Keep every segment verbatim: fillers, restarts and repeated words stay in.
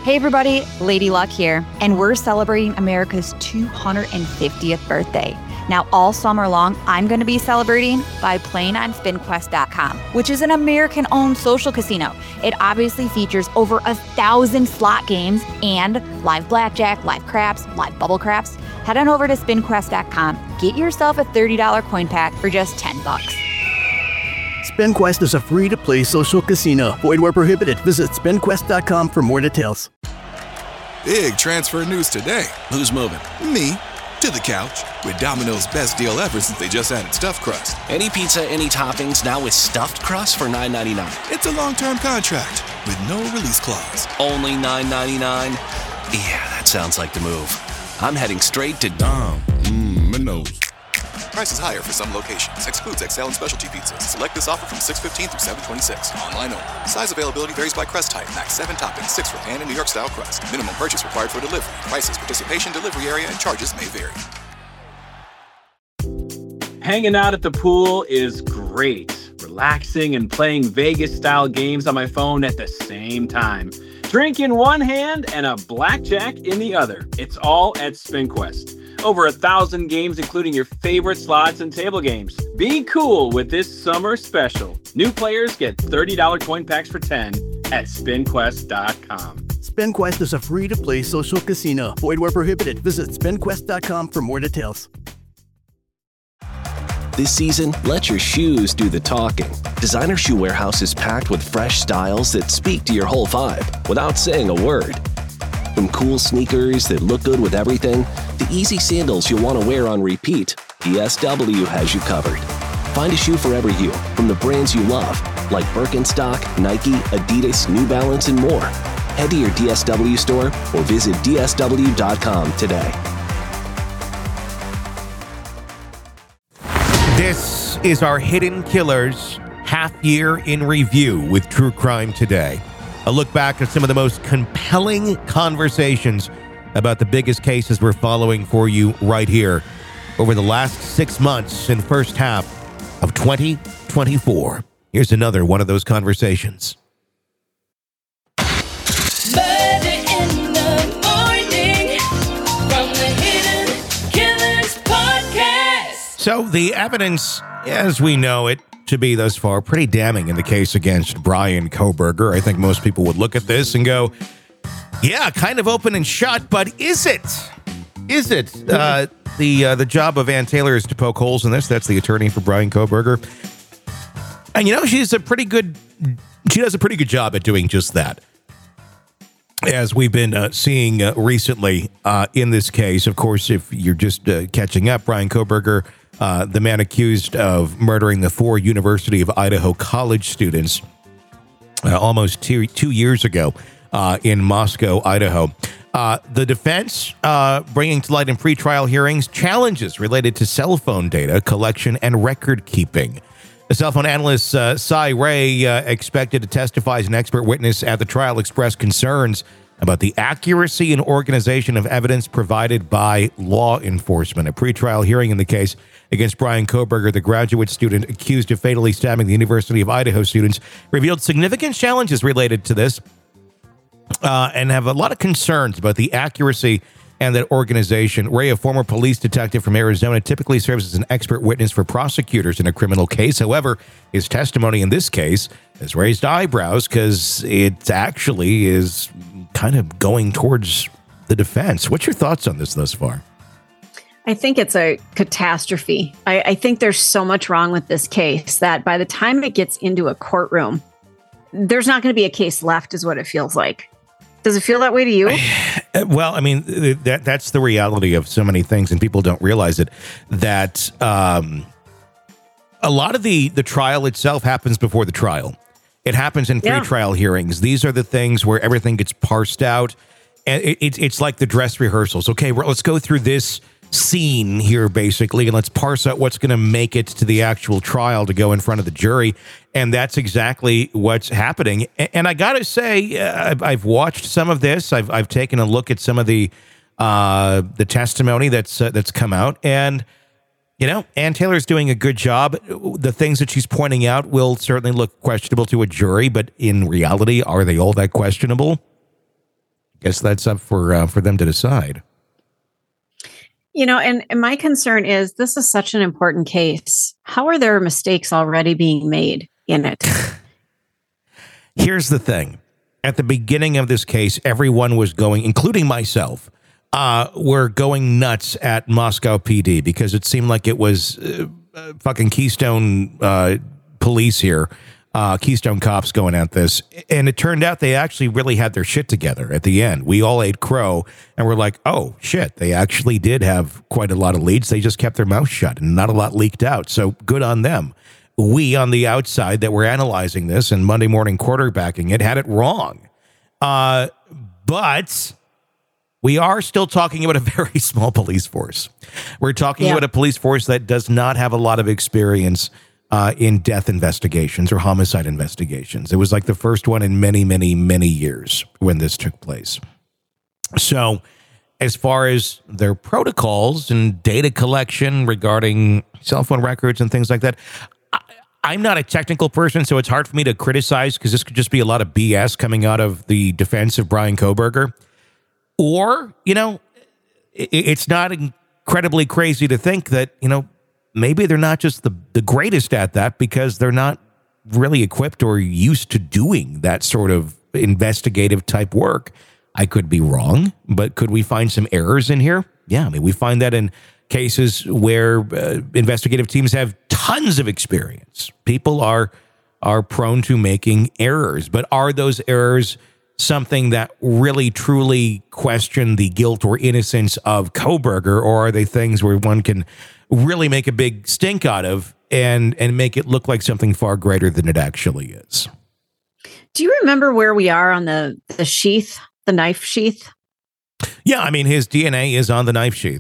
Hey everybody, Lady Luck here, and we're celebrating America's two hundred fiftieth birthday. Now, all summer long, I'm going to be celebrating by playing on spin quest dot com, which is an American-owned social casino. It obviously features over a thousand slot games and live blackjack, live craps, live bubble craps. Head on over to spin quest dot com, get yourself a thirty dollars coin pack for just ten bucks. SpinQuest is a free-to-play social casino. Void where prohibited. Visit spin quest dot com for more details. Big transfer news today. Who's moving? Me. To the couch. With Domino's best deal ever since they just added stuffed crust. Any pizza, any toppings, now with stuffed crust for nine ninety-nine. It's a long-term contract with no release clause. Only nine ninety-nine? Yeah, that sounds like the move. I'm heading straight to Dom. Mmm, Minos. Prices higher for some locations. Excludes X L and specialty pizzas. Select this offer from six fifteen through seven twenty-six. Online only. Size availability varies by crust type. Max seven toppings, six for pan and New York style crust. Minimum purchase required for delivery. Prices, participation, delivery area, and charges may vary. Hanging out at the pool is great. Relaxing and playing Vegas-style games on my phone at the same time. Drink in one hand and a blackjack in the other. It's all at SpinQuest. Over a thousand games, including your favorite slots and table games. Be cool with this summer special. New players get thirty dollars coin packs for ten at spin quest dot com. SpinQuest is a free-to-play social casino. Void where prohibited. Visit spin quest dot com for more details. This season, let your shoes do the talking. Designer Shoe Warehouse is packed with fresh styles that speak to your whole vibe without saying a word. From cool sneakers that look good with everything, to easy sandals you'll want to wear on repeat, D S W has you covered. Find a shoe for every you from the brands you love, like Birkenstock, Nike, Adidas, New Balance, and more. Head to your D S W store or visit D S W dot com today. This is our Hidden Killers half year in review with True Crime Today. A look back at some of the most compelling conversations about the biggest cases we're following for you right here over the last six months and first half of twenty twenty-four. Here's another one of those conversations. Murder in the morning from the Hidden Killers podcast. So the evidence, as we know it to be thus far, pretty damning in the case against Bryan Kohberger. I think most people would look at this and go, yeah, kind of open and shut, but is it? Is it? Uh, the uh, the job of Ann Taylor is to poke holes in this. That's the attorney for Bryan Kohberger. And, you know, she's a pretty good, she does a pretty good job at doing just that. As we've been uh, seeing uh, recently uh, in this case, of course, if you're just uh, catching up, Bryan Kohberger, uh, the man accused of murdering the four University of Idaho college students uh, almost two, two years ago uh, in Moscow, Idaho. Uh, the defense uh, bringing to light in pretrial hearings challenges related to cell phone data collection and record keeping. The cell phone analyst uh, Cy Ray, uh, expected to testify as an expert witness at the trial, expressed concerns about the accuracy and organization of evidence provided by law enforcement. A pretrial hearing in the case against Bryan Kohberger, the graduate student accused of fatally stabbing the University of Idaho students, revealed significant challenges related to this uh, and have a lot of concerns about the accuracy and that organization. Ray, a former police detective from Arizona, typically serves as an expert witness for prosecutors in a criminal case. However, his testimony in this case has raised eyebrows because it actually is kind of going towards the defense. What's your thoughts on this thus far? I think it's a catastrophe. I, I think there's so much wrong with this case that by the time it gets into a courtroom, there's not going to be a case left, is what it feels like. Does it feel that way to you? Well, I mean, that that's the reality of so many things, and people don't realize it, that um, a lot of the, the trial itself happens before the trial. It happens in Yeah. pre-trial hearings. These are the things where everything gets parsed out, and it, it, it's like the dress rehearsals. Okay, well, let's go through this scene here, basically, and let's parse out what's going to make it to the actual trial to go in front of the jury. And that's exactly what's happening. And I got to say, uh, I've, I've watched some of this. I've I've taken a look at some of the uh, the testimony that's uh, that's come out, and you know, Ann Taylor's doing a good job. The things that she's pointing out will certainly look questionable to a jury, but in reality, are they all that questionable? Guess that's up for uh, for them to decide. You know, and, and my concern is this is such an important case. How are there mistakes already being made in it? Here's the thing. At the beginning of this case, everyone was going, including myself, uh, were going nuts at Moscow P D because it seemed like it was uh, uh, fucking Keystone uh, police here, uh, Keystone cops going at this. And it turned out they actually really had their shit together at the end. We all ate crow and we're like, oh, shit, they actually did have quite a lot of leads. They just kept their mouth shut and not a lot leaked out. So good on them. We on the outside that were analyzing this and Monday morning quarterbacking it had it wrong. Uh, but we are still talking about a very small police force. We're talking Yeah. about a police force that does not have a lot of experience uh, in death investigations or homicide investigations. It was like the first one in many, many, many years when this took place. So as far as their protocols and data collection regarding cell phone records and things like that, I'm not a technical person, so it's hard for me to criticize because this could just be a lot of B S coming out of the defense of Bryan Kohberger. Or, you know, it's not incredibly crazy to think that, you know, maybe they're not just the, the greatest at that because they're not really equipped or used to doing that sort of investigative type work. I could be wrong, but could we find some errors in here? Yeah, I mean, we find that in cases where uh, investigative teams have tons of experience. People are are prone to making errors, but are those errors something that really truly question the guilt or innocence of Kohberger, or are they things where one can really make a big stink out of and and make it look like something far greater than it actually is? Do you remember where we are on the, the sheath, the knife sheath? Yeah, I mean, his D N A is on the knife sheath.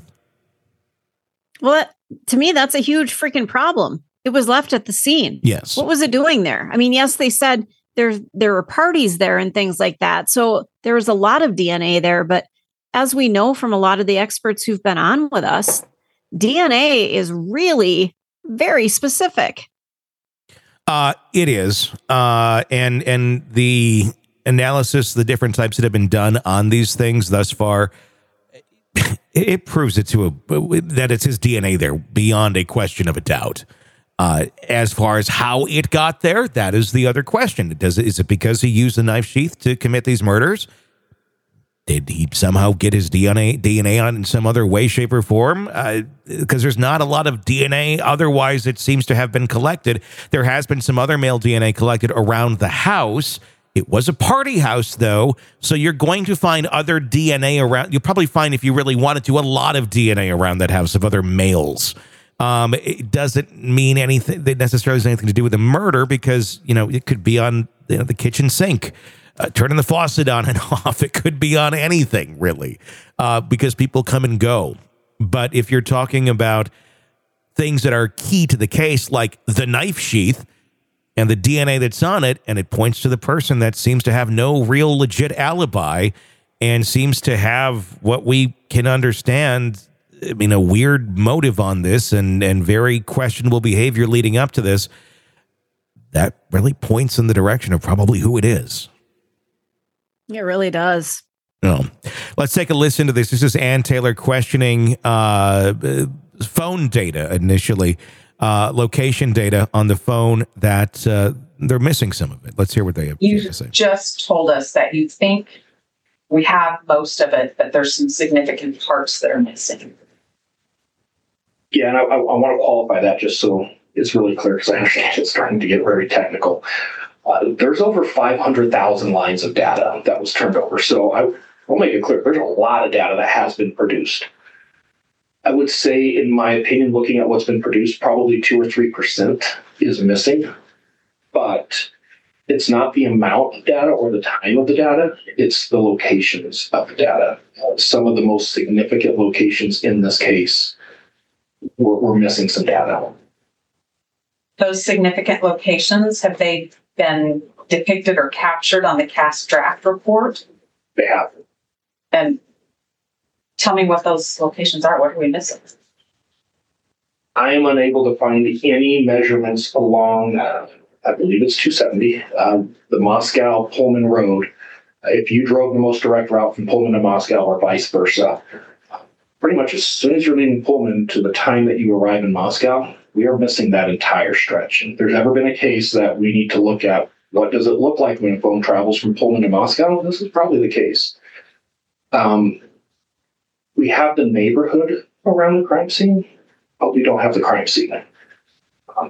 Well, that, to me, that's a huge freaking problem. It was left at the scene. Yes. What was it doing there? I mean, yes, they said there, there were parties there and things like that. So there was a lot of D N A there. But as we know from a lot of the experts who've been on with us, D N A is really very specific. Uh, it is. Uh, and and the analysis, the different types that have been done on these things thus far, it, it proves it to a, that it's his D N A there beyond a question of a doubt. Uh, as far as how it got there, that is the other question. Does it, is it because he used the knife sheath to commit these murders? Did he somehow get his D N A D N A on in some other way, shape, or form? Because uh, there's not a lot of D N A. Otherwise, it seems to have been collected. There has been some other male D N A collected around the house. It was a party house, though, so you're going to find other D N A around. You'll probably find, if you really wanted to, a lot of D N A around that house of other males. Um, it doesn't mean anything that necessarily has anything to do with the murder because, you know, it could be on you know, the kitchen sink. Uh, turning the faucet on and off. It could be on anything, really, uh, because people come and go. But if you're talking about things that are key to the case, like the knife sheath and the D N A that's on it, and it points to the person that seems to have no real legit alibi and seems to have what we can understand, I mean, a weird motive on this and, and very questionable behavior leading up to this, that really points in the direction of probably who it is. It really does. Oh. Let's take a listen to this. This is Ann Taylor questioning uh, phone data initially, uh, location data on the phone that uh, they're missing some of it. Let's hear what they have You to say. just told us that you think we have most of it, but there's some significant parts that are missing. Yeah, and I, I, I want to qualify that just so it's really clear because I understand it's starting to get very technical. Uh, there's over five hundred thousand lines of data that was turned over. So I will make it clear, there's a lot of data that has been produced. I would say, in my opinion, looking at what's been produced, probably two or three percent is missing. But it's not the amount of data or the time of the data, it's the locations of the data. Uh, some of the most significant locations in this case, we're, we're missing some data. Those significant locations, have they been depicted or captured on the cast draft report? They have. And tell me what those locations are. What are we missing? I am unable to find any measurements along, uh, I believe it's two seventy, um, the Moscow Pullman Road. If you drove the most direct route from Pullman to Moscow or vice versa, pretty much as soon as you're leaving Pullman to the time that you arrive in Moscow, we are missing that entire stretch. And if there's ever been a case that we need to look at, what does it look like when a phone travels from Pullman to Moscow? This is probably the case. Um, we have the neighborhood around the crime scene, but we don't have the crime scene. Um,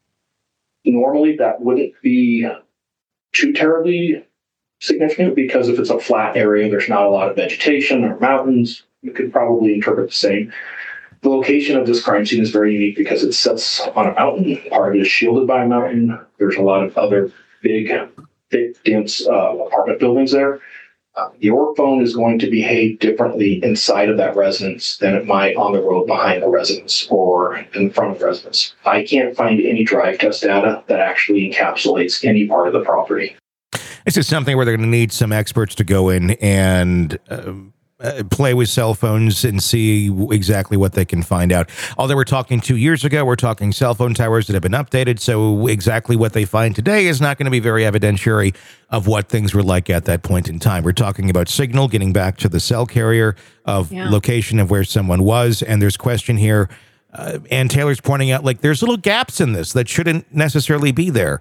normally, that wouldn't be too terribly significant because if it's a flat area, there's not a lot of vegetation or mountains. You could probably interpret the same. The location of this crime scene is very unique because it sits on a mountain. Part of it is shielded by a mountain. There's a lot of other big, thick, dense uh, apartment buildings there. Uh, your phone is going to behave differently inside of that residence than it might on the road behind the residence or in front of the residence. I can't find any drive test data that actually encapsulates any part of the property. This is something where they're going to need some experts to go in and uh, uh, play with cell phones and see exactly what they can find out. Although we're talking two years ago, we're talking cell phone towers that have been updated, so exactly what they find today is not going to be very evidentiary of what things were like at that point in time. We're talking about signal, getting back to the cell carrier of Yeah. location of where someone was, and there's question here. Uh, Ann Taylor's pointing out, like, there's little gaps in this that shouldn't necessarily be there.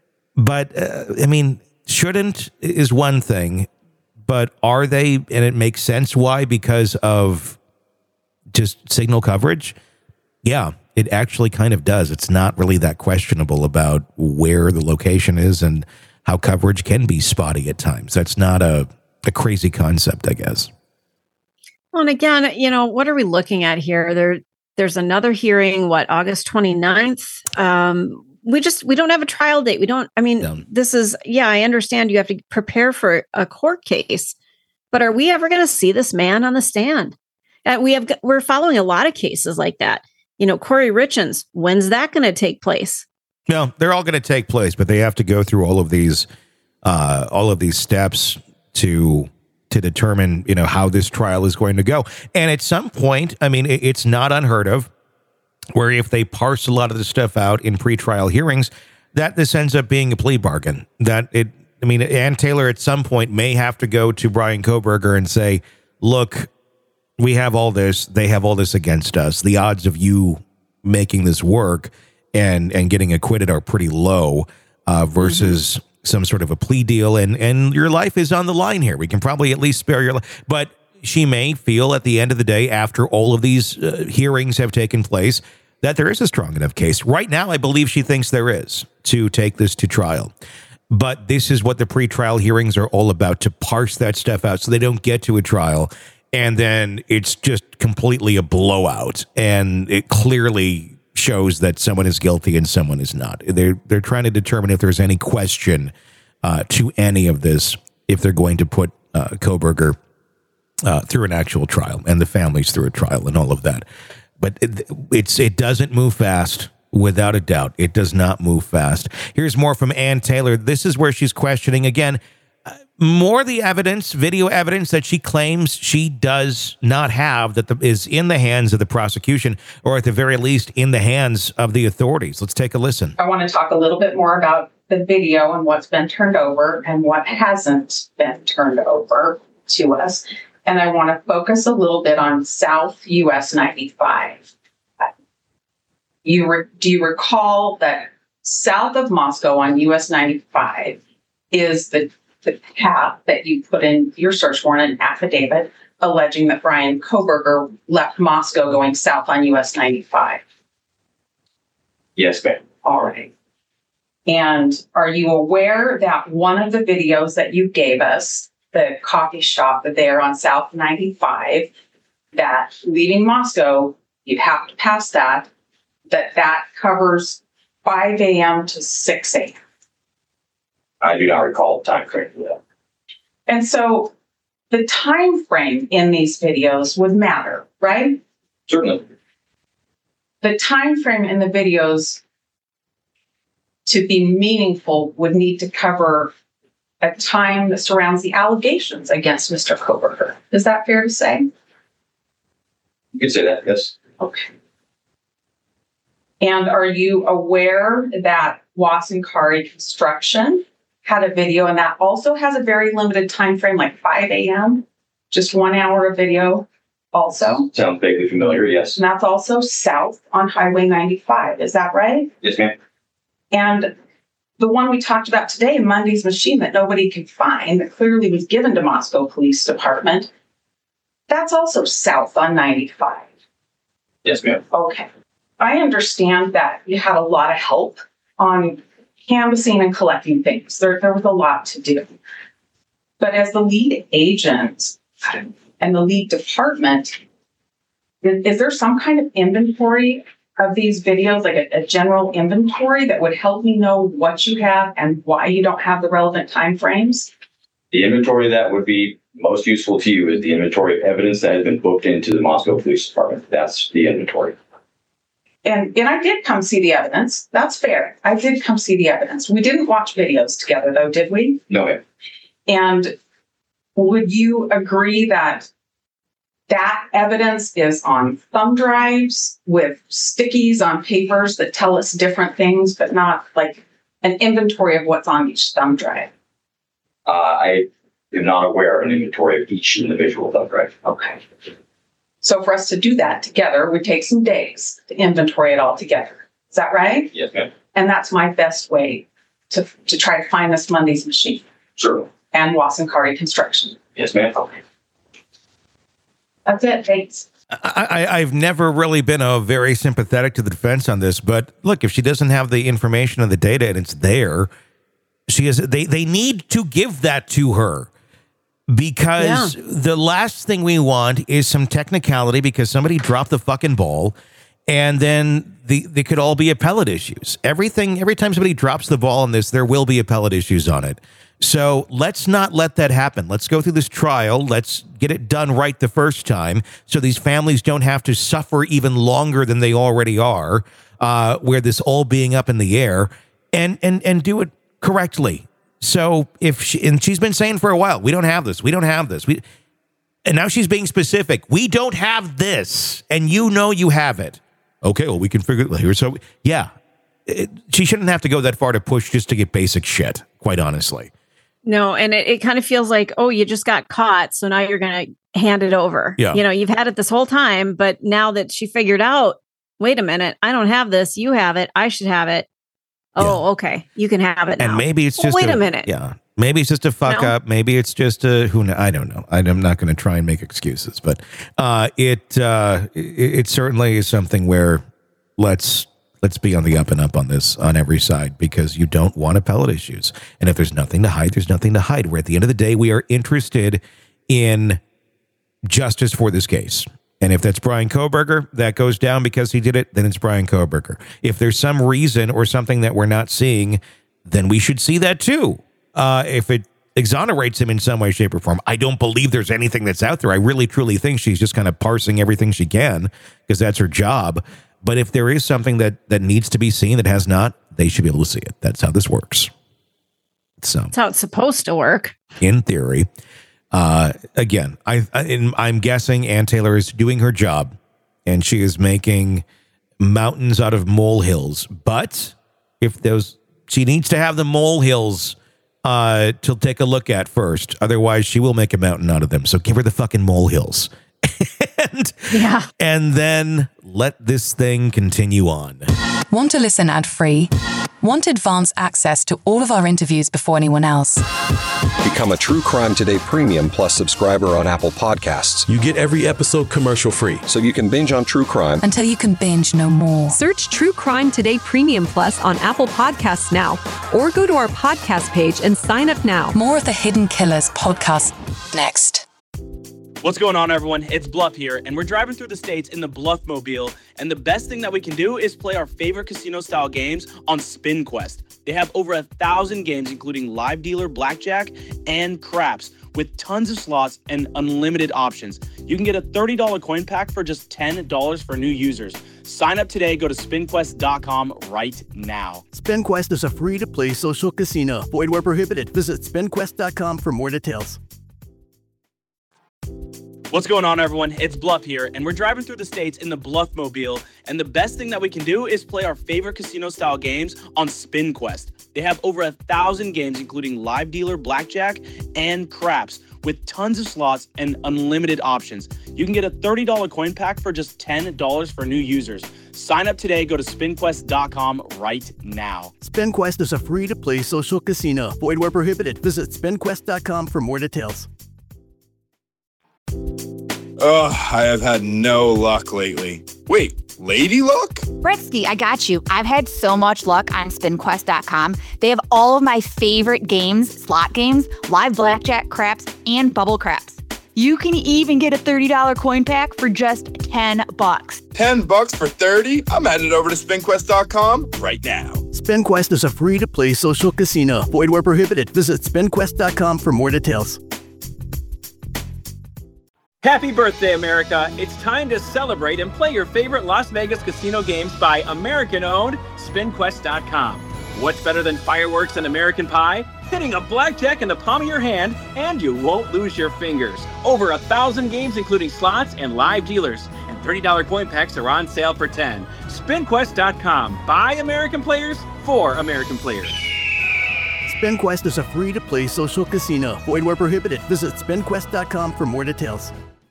But, uh, I mean... shouldn't is one thing, but are they? And it makes sense. Why? Because of just signal coverage? Yeah, it actually kind of does. It's not really that questionable about where the location is and how coverage can be spotty at times. That's not a, a crazy concept, I guess. Well, and again, you know, what are we looking at here? There, there's another hearing, what, August twenty-ninth? Um, we just, we don't have a trial date. We don't, I mean, No. this is, yeah, I understand you have to prepare for a court case, but are we ever going to see this man on the stand? Uh, we have, we're following a lot of cases like that. You know, Corey Richens, when's that going to take place? No, they're all going to take place, but they have to go through all of these, uh, all of these steps to to determine, you know, how this trial is going to go. And at some point, I mean, it, it's not unheard of, where if they parse a lot of the stuff out in pretrial hearings, that this ends up being a plea bargain. That it, I mean, Ann Taylor at some point may have to go to Brian Kohberger and say, look, we have all this, they have all this against us. The odds of you making this work and and getting acquitted are pretty low uh, versus mm-hmm. some sort of a plea deal. And, and your life is on the line here. We can probably at least spare your life. But she may feel at the end of the day, after all of these uh, hearings have taken place, that there is a strong enough case. Right now, I believe she thinks there is to take this to trial. But this is what the pretrial hearings are all about, to parse that stuff out so they don't get to a trial. And then it's just completely a blowout. And it clearly shows that someone is guilty and someone is not. They're, they're trying to determine if there's any question uh, to any of this, if they're going to put uh, Kohberger Uh, through an actual trial and the families through a trial and all of that. But it, it's it doesn't move fast, without a doubt. It does not move fast. Here's more from Ann Taylor. This is where she's questioning, again, uh, more the evidence, video evidence that she claims she does not have, that the, is in the hands of the prosecution, or at the very least in the hands of the authorities. Let's take a listen. I want to talk a little bit more about the video and what's been turned over and what hasn't been turned over to us. And I want to focus a little bit on South U S ninety-five. You re- do you recall that south of Moscow on U S ninety-five is the, the path that you put in your search warrant and affidavit alleging that Brian Kohberger left Moscow going south on U S ninety-five? Yes, ma'am. All right. And are you aware that one of the videos that you gave us, the coffee shop that they are on South ninety-five, that leaving Moscow, you have to pass that, that that covers five a.m. to six a.m.? I do not recall the time frame for that. And so the time frame in these videos would matter, right? Certainly. The time frame in the videos, to be meaningful, would need to cover a time that surrounds the allegations against Mister Kohberger. Is that fair to say? You can say that, yes. Okay. And are you aware that Wasson Kari Construction had a video, and that also has a very limited time frame, like five a.m., just one hour of video also. Sounds vaguely familiar, yes. And that's also south on Highway ninety-five. Is that right? Yes, ma'am. And the one we talked about today, Monday's machine that nobody could find, that clearly was given to Moscow Police Department, that's also south on ninety-five. Yes, ma'am. Okay. I understand that you had a lot of help on canvassing and collecting things. There, there was a lot to do. But as the lead agent and the lead department, is, is there some kind of inventory of these videos, like a, a general inventory that would help me know what you have and why you don't have the relevant time frames? The inventory that would be most useful to you is the inventory of evidence that has been booked into the Moscow Police Department. That's the inventory. And, and I did come see the evidence. That's fair. I did come see the evidence. We didn't watch videos together, though, did we? No, ma'am. And would you agree that that evidence is on thumb drives with stickies on papers that tell us different things, but not like an inventory of what's on each thumb drive? Uh, I am not aware of an inventory of each individual thumb drive. Okay. So for us to do that together would take some days to inventory it all together. Is that right? Yes, ma'am. And that's my best way to, to try to find this Monday's machine. Sure. And Wasson-Carty Construction. Yes, ma'am. Okay. That's it. Thanks. I, I, I've never really been a very sympathetic to the defense on this, but look, if she doesn't have the information and the data and it's there, she is. They they need to give that to her, because yeah. the last thing we want is some technicality because somebody dropped the fucking ball, and then the they could all be appellate issues. Everything every time somebody drops the ball on this, there will be appellate issues on it. So let's not let that happen. Let's go through this trial. Let's get it done right the first time so these families don't have to suffer even longer than they already are, uh, where this all being up in the air, and and and do it correctly. So if she, and she's been saying for a while, we don't have this, we don't have this. We, and now she's being specific. We don't have this, and you know you have it. Okay, well, we can figure it here. So yeah, it, she shouldn't have to go that far to push just to get basic shit, quite honestly. No, and it, it kind of feels like, oh, you just got caught, so now you're going to hand it over. Yeah. You know, you've had it this whole time, but now that she figured out, wait a minute, I don't have this, you have it, I should have it. Oh, yeah. Okay, you can have it now. And maybe it's well, just wait a, a minute. Yeah, maybe it's just a fuck no. up. Maybe it's just a who knows. I don't know. I'm not going to try and make excuses, but uh, it, uh, it it certainly is something where let's. Let's be on the up and up on this on every side, because you don't want appellate issues. And if there's nothing to hide, there's nothing to hide. Where at the end of the day, we are interested in justice for this case. And if that's Bryan Kohberger, that goes down because he did it, then it's Bryan Kohberger. If there's some reason or something that we're not seeing, then we should see that too. Uh, if it exonerates him in some way, shape, or form, I don't believe there's anything that's out there. I really, truly think she's just kind of parsing everything she can because that's her job. But if there is something that, that needs to be seen that has not, they should be able to see it. That's how this works. So that's how it's supposed to work. In theory. Uh, again, I, I, I'm guessing Ann Taylor is doing her job, and she is making mountains out of molehills. But if those, she needs to have the molehills uh, to take a look at first. Otherwise, she will make a mountain out of them. So give her the fucking molehills. and, yeah. and then let this thing continue on. Want to listen ad-free? Want advanced access to all of our interviews before anyone else? Become a True Crime Today Premium Plus subscriber on Apple Podcasts. You get every episode commercial-free, so you can binge on true crime until you can binge no more. Search True Crime Today Premium Plus on Apple Podcasts now, or go to our podcast page and sign up now. More of the Hidden Killers podcast next. What's going on, everyone? It's Bluff here, and we're driving through the states in the Bluff-mobile, and the best thing that we can do is play our favorite casino-style games on SpinQuest. They have over a thousand games, including live dealer, blackjack, and craps, with tons of slots and unlimited options. You can get a thirty dollars coin pack for just ten dollars for new users. Sign up today. Go to spin quest dot com right now. SpinQuest is a free-to-play social casino. Void where prohibited. Visit spin quest dot com for more details. What's going on, everyone? It's Bluff here, and we're driving through the states in the Bluff Mobile. And the best thing that we can do is play our favorite casino-style games on SpinQuest. They have over a thousand games, including live dealer, blackjack, and craps, with tons of slots and unlimited options. You can get a thirty dollars coin pack for just ten dollars for new users. Sign up today. Go to spin quest dot com right now. SpinQuest is a free-to-play social casino. Void where prohibited. Visit spin quest dot com for more details. Ugh, I have had no luck lately. Wait, lady luck? Bretsky, I got you. I've had so much luck on spin quest dot com. They have all of my favorite games, slot games, live blackjack, craps, and bubble craps. You can even get a thirty dollars coin pack for just ten bucks. ten bucks for thirty? I'm headed over to spin quest dot com right now. SpinQuest is a free-to-play social casino. Void where prohibited. Visit spin quest dot com for more details. Happy birthday, America. It's time to celebrate and play your favorite Las Vegas casino games by American-owned spin quest dot com. What's better than fireworks and American pie? Hitting a blackjack in the palm of your hand, and you won't lose your fingers. Over a thousand games, including slots and live dealers. And thirty dollars coin packs are on sale for ten dollars. spin quest dot com. By American players, for American players. SpinQuest is a free-to-play social casino. Void where prohibited. Visit spin quest dot com for more details.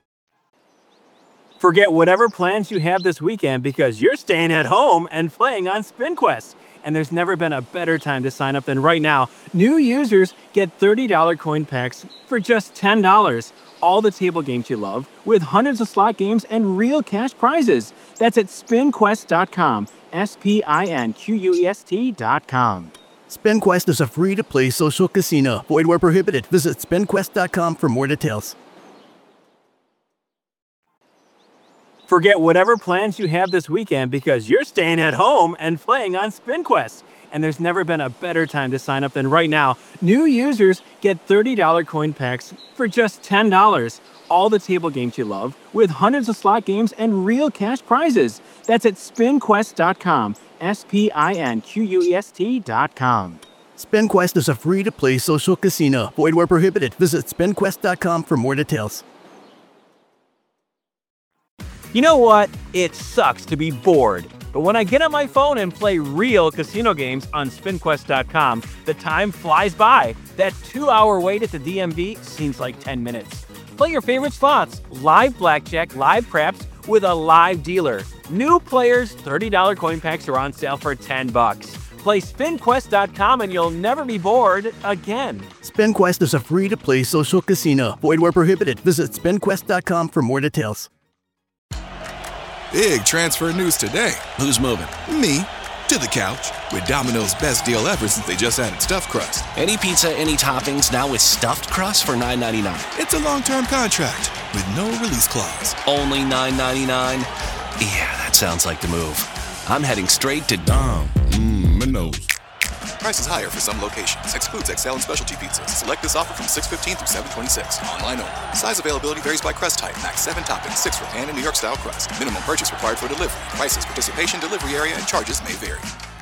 Forget whatever plans you have this weekend because you're staying at home and playing on SpinQuest. And there's never been a better time to sign up than right now. New users get thirty dollars coin packs for just ten dollars. All the table games you love with hundreds of slot games and real cash prizes. That's at spin quest dot com. S P I N Q U E S T dot com. SpinQuest is a free-to-play social casino. Void where prohibited. Visit spin quest dot com for more details. Forget whatever plans you have this weekend because you're staying at home and playing on SpinQuest. And there's never been a better time to sign up than right now. New users get thirty dollars coin packs for just ten dollars. All the table games you love with hundreds of slot games and real cash prizes. That's at spin quest dot com. S P I N Q U E S T dot com. SpinQuest is a free-to-play social casino. Void where prohibited. Visit spin quest dot com for more details. You know what? It sucks to be bored. But when I get on my phone and play real casino games on spin quest dot com, the time flies by. That two-hour wait at the D M V seems like ten minutes. Play your favorite slots, live blackjack, live craps, with a live dealer. New players, thirty dollars coin packs are on sale for ten bucks. Play spin quest dot com and you'll never be bored again. SpinQuest is a free-to-play social casino. Void where prohibited. Visit spin quest dot com for more details. Big transfer news today. Who's moving? Me. To the couch. With Domino's best deal ever since they just added stuffed crust. Any pizza, any toppings, now with stuffed crust for nine ninety-nine. It's a long-term contract with no release clause. Only nine ninety-nine? Yeah, that sounds like the move. I'm heading straight to Dom. Mmm, Prices higher for some locations. Excludes X L and specialty pizzas. Select this offer from six fifteen through seven twenty-six. Online only. Size availability varies by crust type. Max seven toppings, six for pan and New York style crust. Minimum purchase required for delivery. Prices, participation, delivery area, and charges may vary.